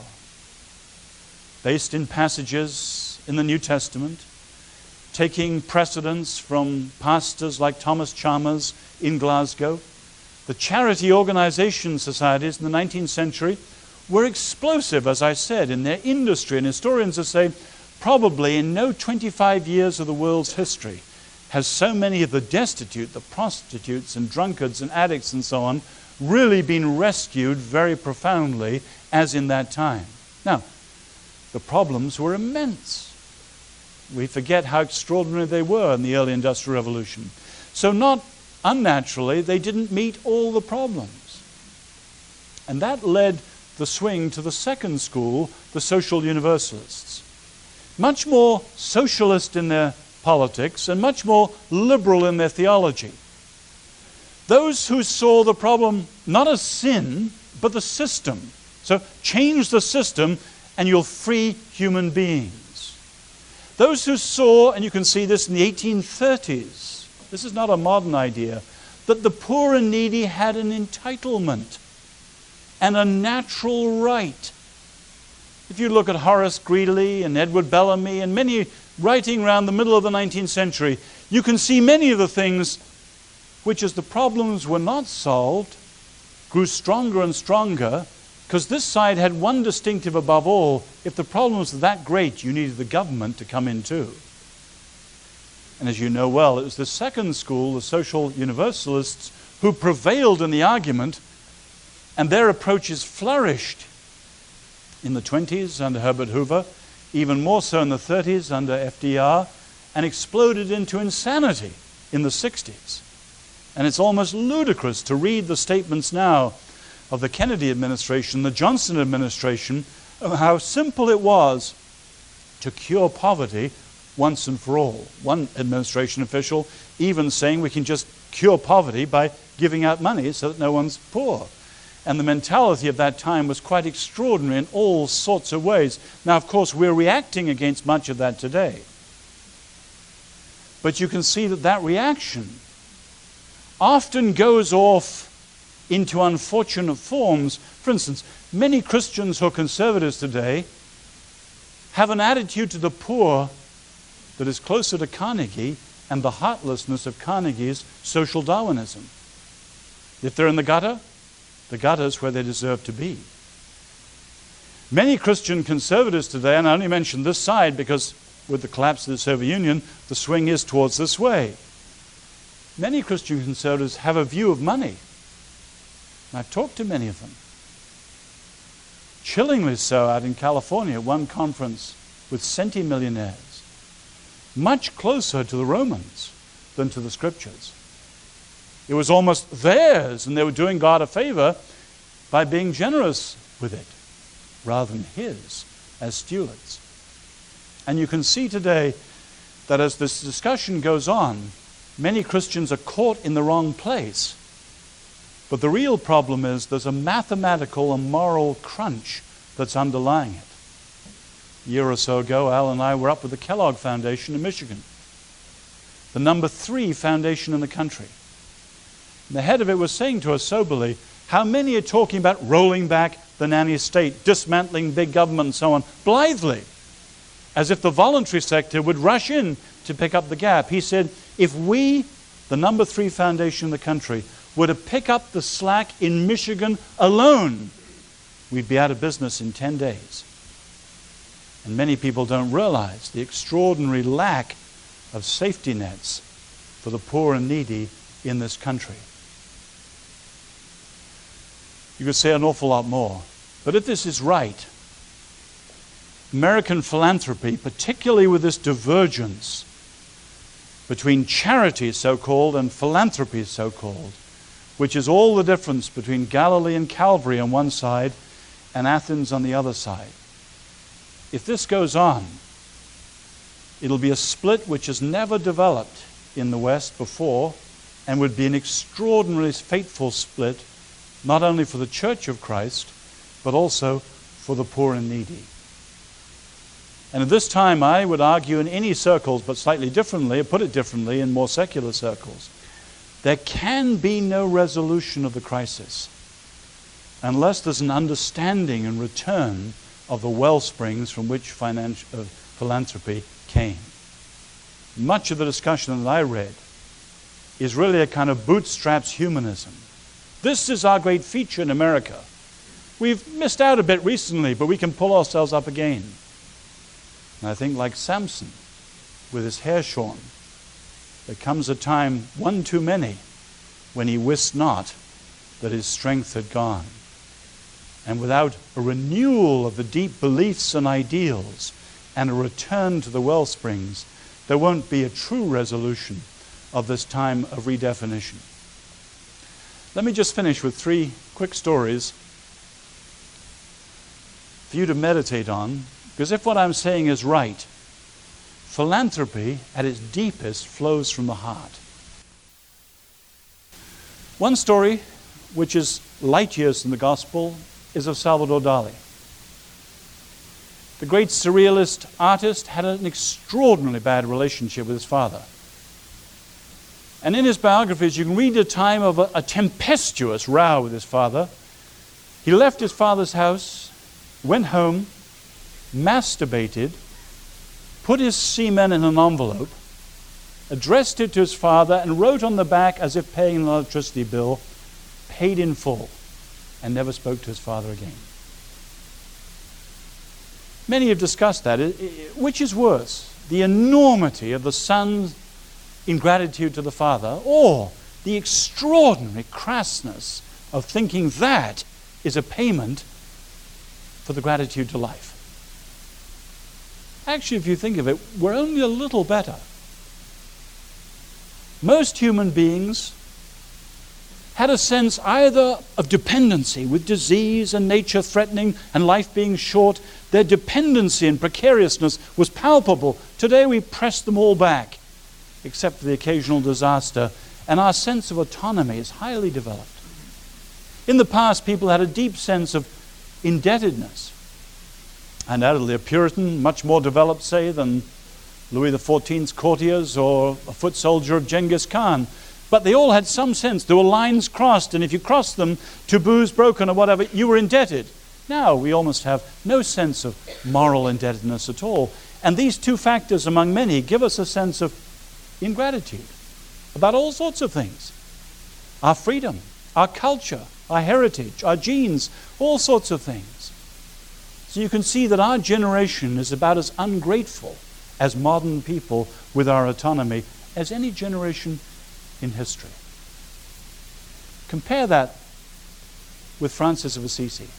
Based in passages in the New Testament, taking precedence from pastors like Thomas Chalmers in Glasgow, the charity organization societies in the nineteenth century were explosive, as I said, in their industry. And historians will say probably in no twenty-five years of the world's history has so many of the destitute, the prostitutes and drunkards and addicts and so on, really been rescued very profoundly as in that time. Now, the problems were immense. We forget how extraordinary they were in the early Industrial Revolution. So not unnaturally, they didn't meet all the problems. And that led the swing to the second school, the social Universalists. Much more socialist in their politics and much more liberal in their theology. Those who saw the problem not as sin, but the system. So change the system and you'll free human beings. Those who saw, and you can see this in the eighteen thirties, this is not a modern idea, that the poor and needy had an entitlement and a natural right. If you look at Horace Greeley and Edward Bellamy and many writing around the middle of the nineteenth century, you can see many of the things which, as the problems were not solved, grew stronger and stronger, because this side had one distinctive above all: if the problems were that great, you needed the government to come in too. And as you know well, it was the second school, the social Universalists, who prevailed in the argument, and their approaches flourished in the twenties under Herbert Hoover, even more so in the thirties under F D R, and exploded into insanity in the sixties. And it's almost ludicrous to read the statements now of the Kennedy administration, the Johnson administration, of how simple it was to cure poverty once and for all. One administration official even saying we can just cure poverty by giving out money so that no one's poor. And the mentality of that time was quite extraordinary in all sorts of ways. Now, of course, we're reacting against much of that today. But you can see that that reaction often goes off into unfortunate forms. For instance, many Christians who are conservatives today have an attitude to the poor that is closer to Carnegie and the heartlessness of Carnegie's social Darwinism. If they're in the gutter, the gutter's where they deserve to be. Many Christian conservatives today, and I only mention this side because with the collapse of the Soviet Union, the swing is towards this way. Many Christian conservatives have a view of money. And I've talked to many of them. Chillingly so out in California at one conference with centimillionaires, much closer to the Romans than to the Scriptures. It was almost theirs, and they were doing God a favor by being generous with it, rather than his as stewards. And you can see today that as this discussion goes on, many Christians are caught in the wrong place. But the real problem is there's a mathematical and moral crunch that's underlying it. A year or so ago, Al and I were up with the Kellogg Foundation in Michigan, the number three foundation in the country. And the head of it was saying to us soberly, how many are talking about rolling back the nanny state, dismantling big government and so on, blithely, as if the voluntary sector would rush in to pick up the gap. He said, if we, the number three foundation in the country, were to pick up the slack in Michigan alone, we'd be out of business in ten days. And many people don't realize the extraordinary lack of safety nets for the poor and needy in this country. You could say an awful lot more. But if this is right, American philanthropy, particularly with this divergence between charity, so-called, and philanthropy, so-called, which is all the difference between Galilee and Calvary on one side and Athens on the other side. If this goes on, it'll be a split which has never developed in the West before and would be an extraordinarily fateful split, not only for the Church of Christ, but also for the poor and needy. And at this time, I would argue in any circles, but slightly differently, or put it differently, in more secular circles, there can be no resolution of the crisis unless there's an understanding and return of the well springs from which financial, uh, philanthropy came. Much of the discussion that I read is really a kind of bootstraps humanism. This is our great feature in America. We've missed out a bit recently, but we can pull ourselves up again. And I think like Samson, with his hair shorn, there comes a time, one too many, when he wist not that his strength had gone. And without a renewal of the deep beliefs and ideals and a return to the well springs, there won't be a true resolution of this time of redefinition. Let me just finish with three quick stories for you to meditate on, because if what I'm saying is right, philanthropy at its deepest flows from the heart. One story, which is light years in the gospel, is of Salvador Dali. The great surrealist artist had an extraordinarily bad relationship with his father. And in his biographies, you can read a time of a, a tempestuous row with his father. He left his father's house, went home, masturbated, put his semen in an envelope, addressed it to his father, and wrote on the back, as if paying an electricity bill, paid in full, and never spoke to his father again. Many have discussed that. Which is worse, the enormity of the son's ingratitude to the father, or the extraordinary crassness of thinking that is a payment for the gratitude to life? Actually, if you think of it, we're only a little better. Most human beings had a sense either of dependency, with disease and nature threatening and life being short. Their dependency and precariousness was palpable. Today we press them all back, except for the occasional disaster, and our sense of autonomy is highly developed. In the past, people had a deep sense of indebtedness. Undoubtedly a Puritan, much more developed, say, than Louis the fourteenth's courtiers or a foot soldier of Genghis Khan. But they all had some sense. There were lines crossed, and if you crossed them, taboos broken or whatever, you were indebted. Now we almost have no sense of moral indebtedness at all. And these two factors, among many, give us a sense of ingratitude about all sorts of things. Our freedom, our culture, our heritage, our genes, all sorts of things. So you can see that our generation is about as ungrateful as modern people with our autonomy as any generation in history. Compare that with Francis of Assisi.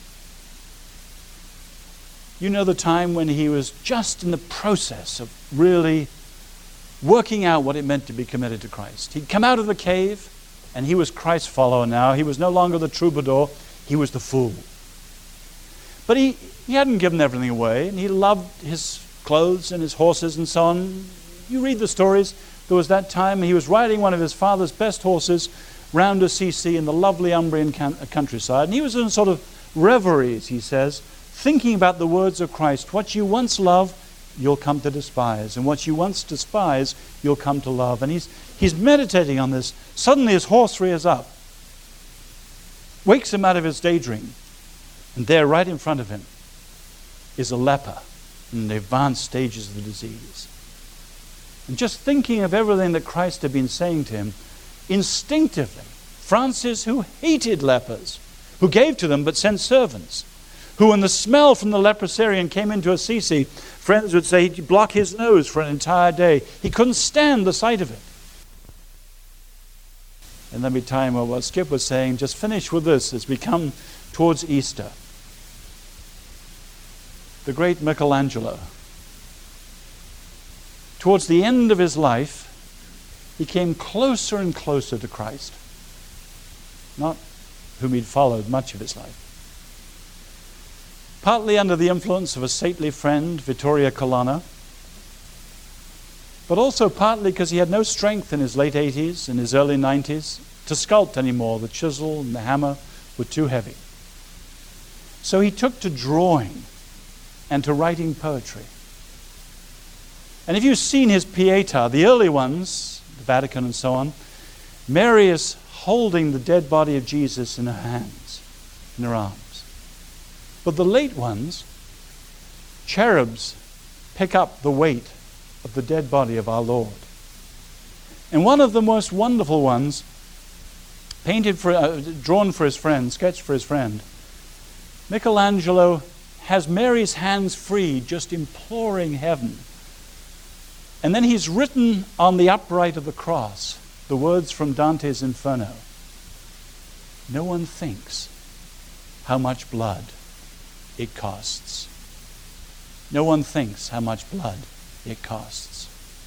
You know the time when he was just in the process of really working out what it meant to be committed to Christ. He'd come out of the cave, and he was Christ's follower now. He was no longer the troubadour, he was the fool. But he, he hadn't given everything away, and he loved his clothes and his horses and so on. You read the stories. There was that time he was riding one of his father's best horses round Assisi in the lovely Umbrian can- countryside, and he was in a sort of reveries, he says, thinking about the words of Christ. What you once loved, you'll come to despise. And what you once despised, you'll come to love. And he's he's meditating on this. Suddenly his horse rears up, wakes him out of his daydream. And there, right in front of him, is a leper in the advanced stages of the disease. And just thinking of everything that Christ had been saying to him, instinctively, Francis, who hated lepers, who gave to them but sent servants, who when the smell from the leprosarian came into Assisi, friends would say he'd block his nose for an entire day. He couldn't stand the sight of it. And there'll be time where what Skip was saying, just finish with this as we come towards Easter. The great Michelangelo, towards the end of his life, he came closer and closer to Christ, not whom he'd followed much of his life. Partly under the influence of a saintly friend, Vittorio Colonna, but also partly because he had no strength in his late eighties and his early nineties to sculpt anymore. The chisel and the hammer were too heavy. So he took to drawing and to writing poetry. And if you've seen his Pietà, the early ones, the Vatican and so on, Mary is holding the dead body of Jesus in her hands, in her arms. But the late ones, cherubs pick up the weight of the dead body of our Lord. And one of the most wonderful ones, painted for, uh, drawn for his friend, sketched for his friend, Michelangelo has Mary's hands free, just imploring heaven. And then he's written on the upright of the cross the words from Dante's Inferno. No one thinks how much blood it costs. No one thinks how much blood it costs.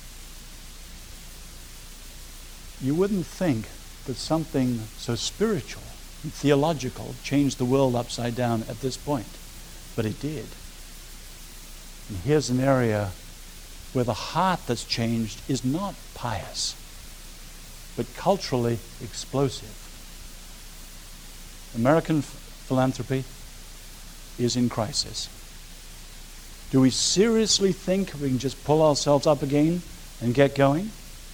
You wouldn't think that something so spiritual and theological changed the world upside down at this point, but it did. And here's an area where the heart that's changed is not pious, but culturally explosive. American f- philanthropy is in crisis. Do we seriously think we can just pull ourselves up again and get going?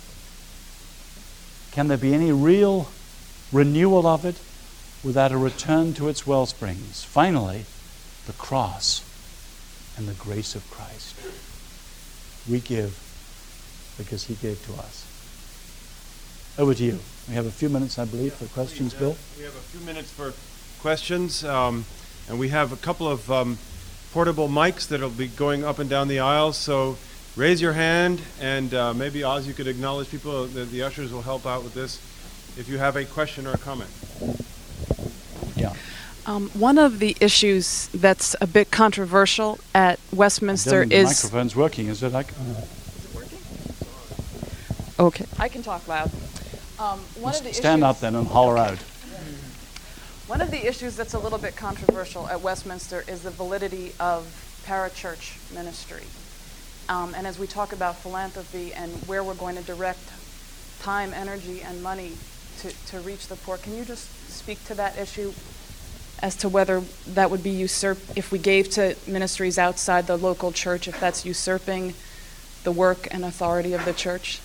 Can there be any real renewal of it without a return to its well springs? Finally, the cross and the grace of Christ. We give because he gave to us. Over to you. We have a few minutes, I believe, for questions, Bill. We have a few minutes for questions. Um, And we have a couple of um, portable mics that will be going up and down the aisle. So raise your hand, and uh, maybe, Oz, you could acknowledge people. The, the ushers will help out with this if you have a question or a comment. Yeah. Um, one of the issues that's a bit controversial at Westminster the is... The microphone's working, is it? I c- Is it working? Okay. I can talk loud. Um, one of the Stand issues, up then and holler okay. out. One of the issues that's a little bit controversial at Westminster is the validity of parachurch ministry. Um, and as we talk about philanthropy and where we're going to direct time, energy, and money to, to reach the poor, can you just speak to that issue as to whether that would be usurped, if we gave to ministries outside the local church, if that's usurping the work and authority of the church?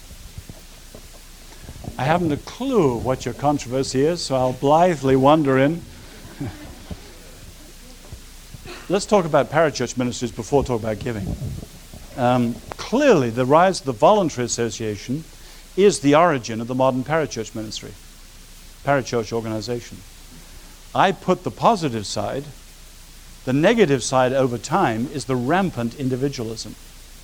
I haven't a clue what your controversy is, so I'll blithely wander in. Let's talk about parachurch ministries before talk about giving. Um, clearly, the rise of the voluntary association is the origin of the modern parachurch ministry, parachurch organization. I put the positive side. The negative side over time is the rampant individualism.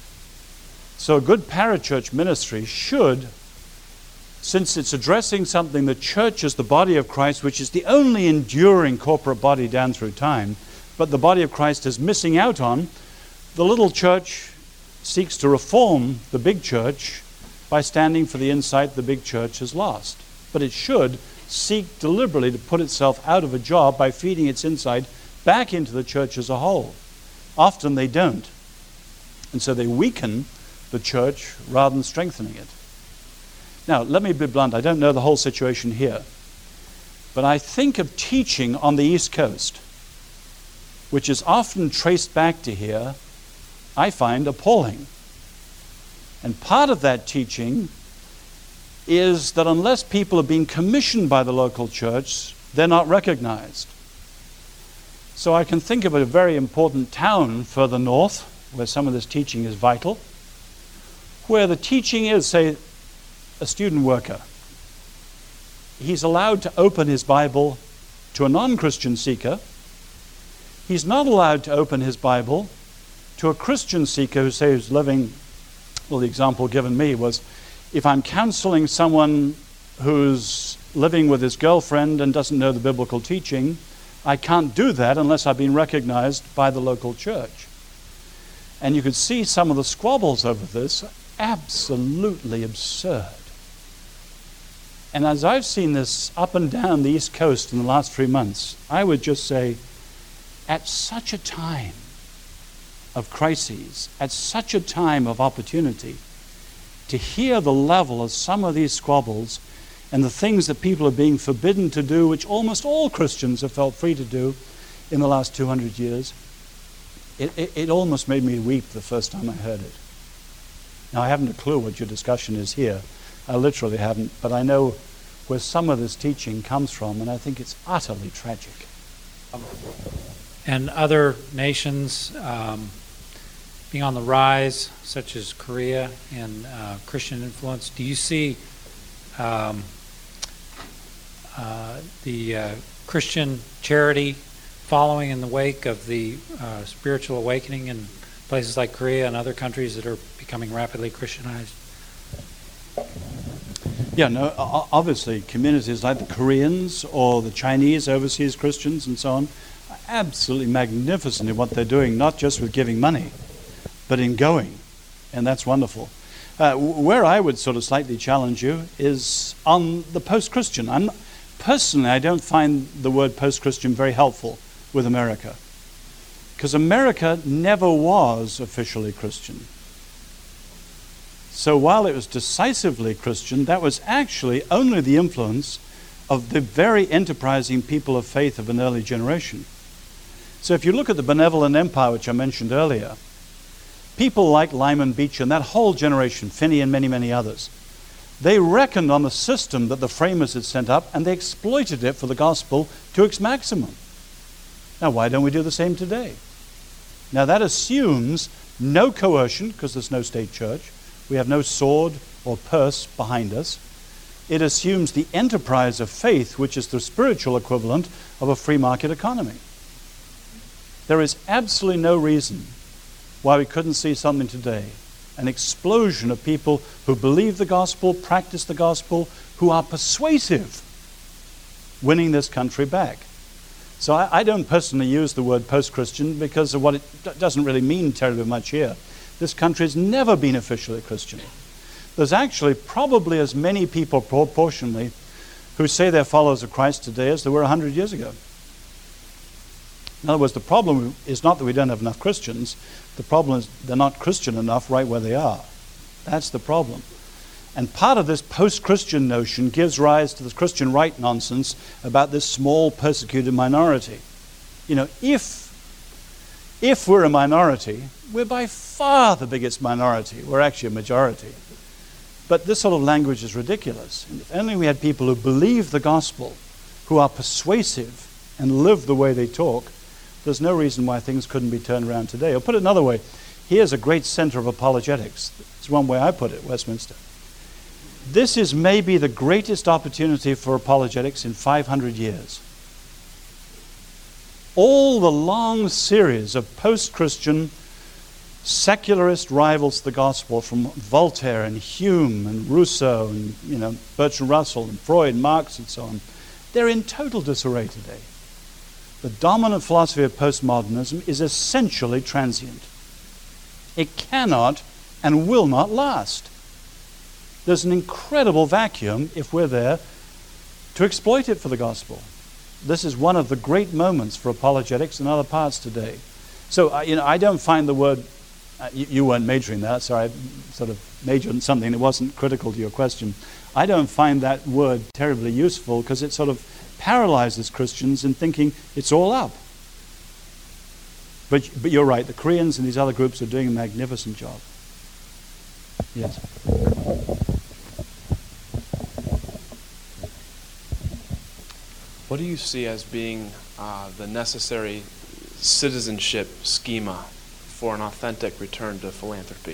So a good parachurch ministry should, since it's addressing something the church is the body of Christ, which is the only enduring corporate body down through time, but the body of Christ is missing out on, the little church seeks to reform the big church by standing for the insight the big church has lost. But it should seek deliberately to put itself out of a job by feeding its insight back into the church as a whole. Often they don't. And so they weaken the church rather than strengthening it. Now, let me be blunt. I don't know the whole situation here. But I think of teaching on the East Coast, which is often traced back to here, I find appalling. And part of that teaching is that unless people are being commissioned by the local church, they're not recognized. So I can think of a very important town further north, where some of this teaching is vital, where the teaching is, say, a student worker. He's allowed to open his Bible to a non-Christian seeker. He's not allowed to open his Bible to a Christian seeker who, say, is living, well, the example given me was, if I'm counseling someone who's living with his girlfriend and doesn't know the biblical teaching, I can't do that unless I've been recognized by the local church. And you could see some of the squabbles over this, absolutely absurd. And as I've seen this up and down the East Coast in the last three months, I would just say, at such a time of crises, at such a time of opportunity, to hear the level of some of these squabbles and the things that people are being forbidden to do, which almost all Christians have felt free to do in the last two hundred years, it, it, it almost made me weep the first time I heard it. Now, I haven't a clue what your discussion is here. I literally haven't, but I know where some of this teaching comes from, and I think it's utterly tragic. And other nations um, being on the rise, such as Korea and uh, Christian influence, do you see um, uh, the uh, Christian charity following in the wake of the uh, spiritual awakening in places like Korea and other countries that are becoming rapidly Christianized? Yeah, no, obviously communities like the Koreans or the Chinese overseas Christians and so on are absolutely magnificent in what they're doing, not just with giving money, but in going. And that's wonderful. Uh, where I would sort of slightly challenge you is on the post-Christian. I'm, personally, I don't find the word post-Christian very helpful with America, because America never was officially Christian. So while it was decisively Christian, that was actually only the influence of the very enterprising people of faith of an early generation. So if you look at the Benevolent Empire, which I mentioned earlier, people like Lyman Beecher and that whole generation, Finney and many, many others, they reckoned on the system that the framers had set up, and they exploited it for the gospel to its maximum. Now, why don't we do the same today? Now, that assumes no coercion, because there's no state church. We have no sword or purse behind us. It assumes the enterprise of faith, which is the spiritual equivalent of a free market economy. There is absolutely no reason why we couldn't see something today, an explosion of people who believe the gospel, practice the gospel, who are persuasive, winning this country back. So I, I don't personally use the word post-Christian because of what it d- doesn't really mean terribly much here. This country has never been officially Christian. There's actually probably as many people proportionally who say they're followers of Christ today as there were one hundred years ago. In other words, the problem is not that we don't have enough Christians. The problem is they're not Christian enough right where they are. That's the problem. And part of this post-Christian notion gives rise to this Christian right nonsense about this small persecuted minority. You know, if, if we're a minority, we're by far the biggest minority. We're actually a majority. But this sort of language is ridiculous. And if only we had people who believe the gospel, who are persuasive and live the way they talk, there's no reason why things couldn't be turned around today. Or put it another way, here's a great center of apologetics. It's one way I put it, Westminster. this is maybe the greatest opportunity for apologetics in five hundred years. All the long series of post-Christian secularist rivals to the gospel, from Voltaire and Hume and Rousseau and you know Bertrand Russell and Freud and Marx and so on, they're in total disarray today. The dominant philosophy of postmodernism is essentially transient. It cannot and will not last. There's an incredible vacuum if we're there to exploit it for the gospel. This is one of the great moments for apologetics in other parts today. So, uh, you know, I don't find the word, uh, you, you weren't majoring that, so I sort of majored in something that wasn't critical to your question. I don't find that word terribly useful because it sort of paralyzes Christians in thinking it's all up. But, but you're right, the Koreans and these other groups are doing a magnificent job. Yes. What do you see as being uh, the necessary citizenship schema for an authentic return to philanthropy?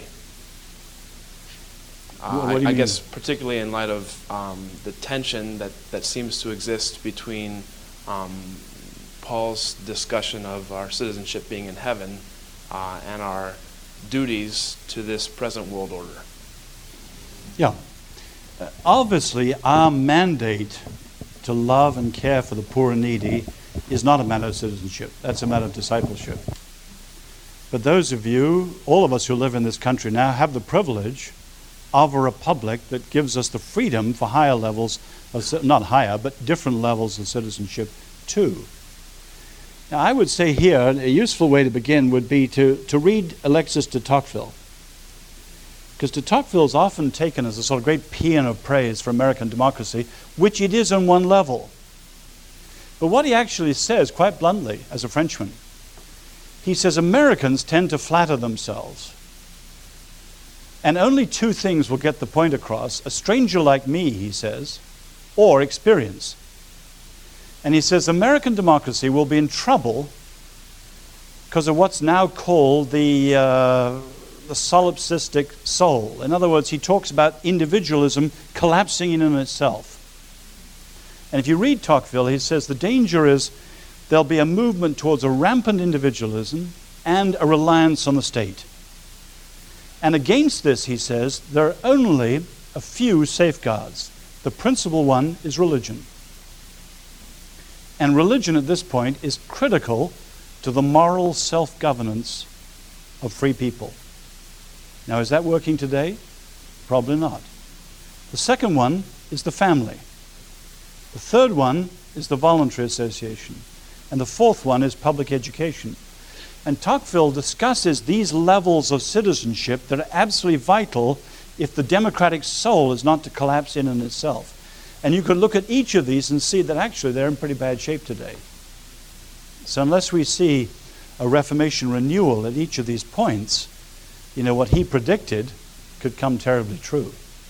Uh, I, I guess particularly in light of um, the tension that, that seems to exist between um, Paul's discussion of our citizenship being in heaven uh, and our duties to this present world order. Yeah. Uh, obviously, our mandate to love and care for the poor and needy is not a matter of citizenship. That's a matter of discipleship. But those of you, all of us who live in this country now, have the privilege of a republic that gives us the freedom for higher levels of, not higher, but different levels of citizenship too. Now, I would say here, a useful way to begin would be to, to read Alexis de Tocqueville. Because de Tocqueville is often taken as a sort of great paean of praise for American democracy, which it is on one level. But what he actually says, quite bluntly, as a Frenchman, he says Americans tend to flatter themselves. And only two things will get the point across: a stranger like me, he says, or experience. And he says American democracy will be in trouble because of what's now called the, uh, the solipsistic soul. In other words, he talks about individualism collapsing in on itself. And if you read Tocqueville, he says the danger is there'll be a movement towards a rampant individualism and a reliance on the state. And against this, he says, there are only a few safeguards. The principal one is religion. And religion at this point is critical to the moral self-governance of free people. Now, is that working today? Probably not. The second one is the family. The third one is the voluntary association. And the fourth one is public education. And Tocqueville discusses these levels of citizenship that are absolutely vital if the democratic soul is not to collapse in on itself. And you could look at each of these and see that actually they're in pretty bad shape today. So unless we see a Reformation renewal at each of these points, you know, what he predicted could come terribly true.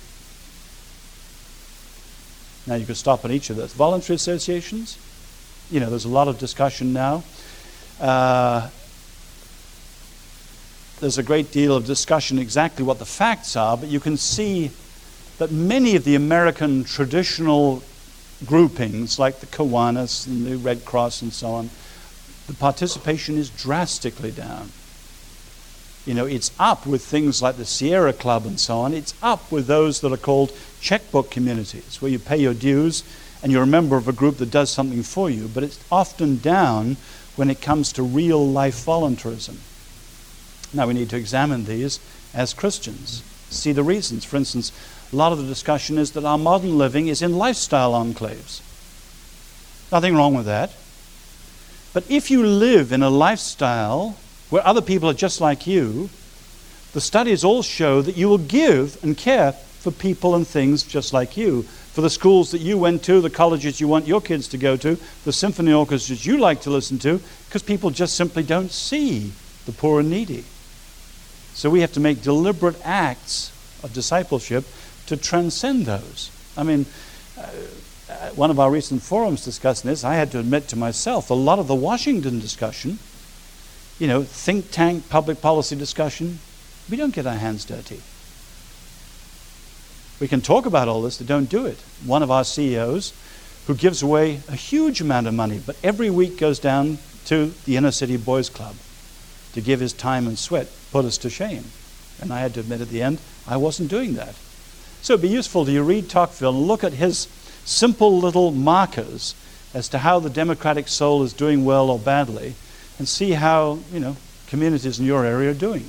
Now you could stop at each of those. Voluntary associations, you know, there's a lot of discussion now. Uh, there's a great deal of discussion exactly what the facts are, but you can see that many of the American traditional groupings, like the Kiwanis and the Red Cross and so on, the participation is drastically down. You know, it's up with things like the Sierra Club and so on. It's up with those that are called checkbook communities, where you pay your dues and you're a member of a group that does something for you. But it's often down when it comes to real life voluntarism. Now we need to examine these as Christians, see the reasons. For instance, a lot of the discussion is that our modern living is in lifestyle enclaves. Nothing wrong with that. But if you live in a lifestyle where other people are just like you, the studies all show that you will give and care for people and things just like you. For the schools that you went to, the colleges you want your kids to go to, the symphony orchestras you like to listen to, because people just simply don't see the poor and needy. So we have to make deliberate acts of discipleship to transcend those. I mean, uh, one of our recent forums discussing this, I had to admit to myself, a lot of the Washington discussion, you know, think tank public policy discussion, we don't get our hands dirty. We can talk about all this, they don't do it. One of our C E Os who gives away a huge amount of money, but every week goes down to the inner city boys club to give his time and sweat, put us to shame. And I had to admit at the end, I wasn't doing that. So it'd be useful to you read Tocqueville and look at his simple little markers as to how the democratic soul is doing well or badly, and see how, you know, communities in your area are doing.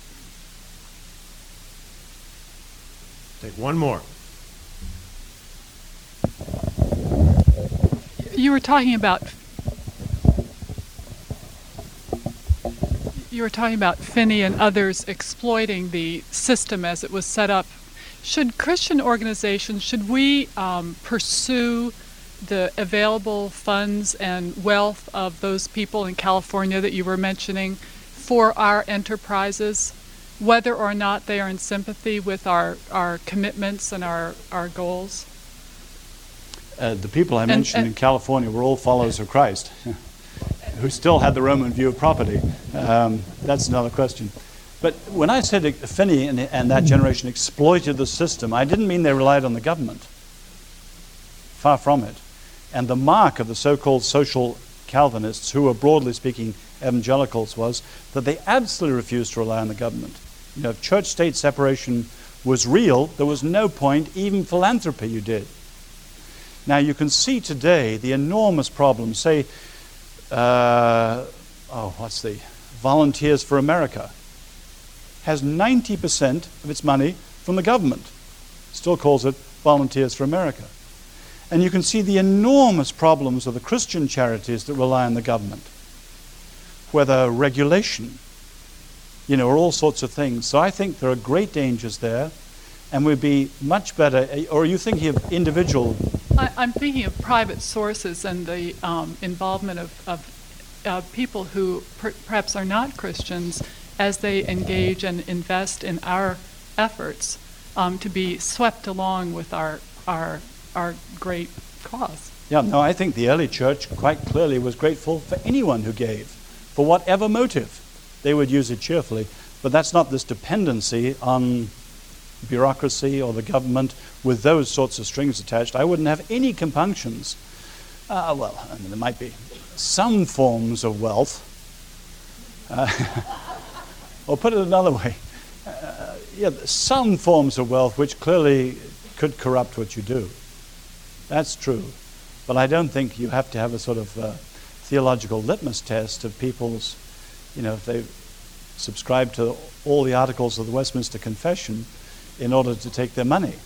Take one more. You were talking about you were talking about Finney and others exploiting the system as it was set up. Should Christian organizations, should we um, pursue the available funds and wealth of those people in California that you were mentioning for our enterprises, whether or not they are in sympathy with our, our commitments and our, our goals? Uh, the people I And- mentioned and- in California were all followers of Christ, who still had the Roman view of property. Um, that's another question. But when I said that Finney and, and that generation exploited the system, I didn't mean they relied on the government. Far from it. And the mark of the so-called social Calvinists, who were broadly speaking evangelicals, was that they absolutely refused to rely on the government. You know, if church-state separation was real, there was no point even philanthropy you did. Now you can see today the enormous problems. Say, uh, oh, what's the Volunteers for America has ninety percent of its money from the government. Still calls it Volunteers for America. And you can see the enormous problems of the Christian charities that rely on the government, whether regulation, you know, or all sorts of things. So I think there are great dangers there, and we'd be much better. Or are you thinking of individual? I, I'm thinking of private sources and the um, involvement of, of uh, people who per, perhaps are not Christians as they engage and invest in our efforts um, to be swept along with our our our great cause. Yeah, no, I think the early church quite clearly was grateful for anyone who gave, for whatever motive. They would use it cheerfully. But that's not this dependency on bureaucracy or the government with those sorts of strings attached. I wouldn't have any compunctions. Uh, well, I mean, there might be some forms of wealth. Uh, or put it another way, uh, yeah, some forms of wealth which clearly could corrupt what you do. That's true. But I don't think you have to have a sort of uh, theological litmus test of people's, you know, if they subscribe to all the articles of the Westminster Confession in order to take their money.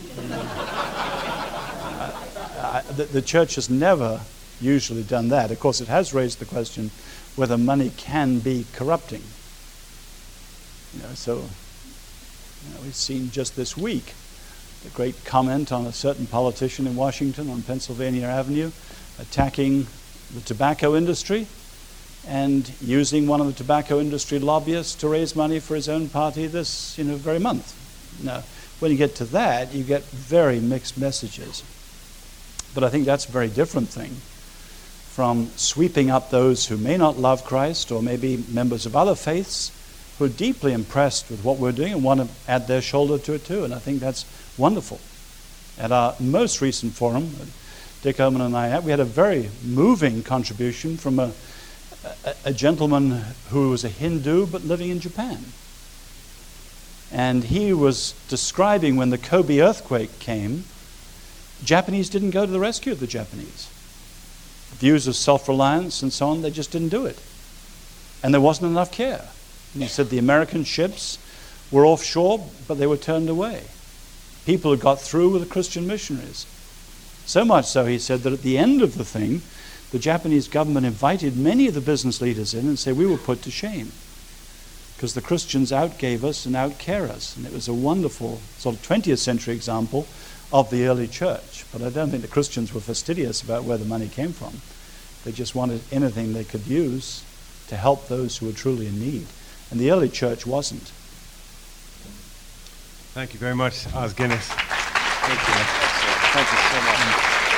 I, I, the, the church has never usually done that. Of course, it has raised the question whether money can be corrupting. You know, so you know, we've seen just this week the great comment on a certain politician in Washington on Pennsylvania Avenue attacking the tobacco industry and using one of the tobacco industry lobbyists to raise money for his own party this you know, very month. Now, when you get to that, you get very mixed messages. But I think that's a very different thing from sweeping up those who may not love Christ or maybe members of other faiths who are deeply impressed with what we're doing and want to add their shoulder to it too. And I think that's wonderful. At our most recent forum, Dick Oman and I had, we had a very moving contribution from a, a, a gentleman who was a Hindu but living in Japan. And he was describing when the Kobe earthquake came, Japanese didn't go to the rescue of the Japanese. Views of self-reliance and so on, they just didn't do it. And there wasn't enough care. And he said the American ships were offshore, but they were turned away. People had got through with the Christian missionaries. So much so, he said, that at the end of the thing, the Japanese government invited many of the business leaders in and said, we were put to shame because the Christians outgave us and outcare us. And it was a wonderful sort of twentieth century example of the early church. But I don't think the Christians were fastidious about where the money came from. They just wanted anything they could use to help those who were truly in need. And the early church wasn't. Thank you very much, Os Guinness. Thank you. Thank you so much.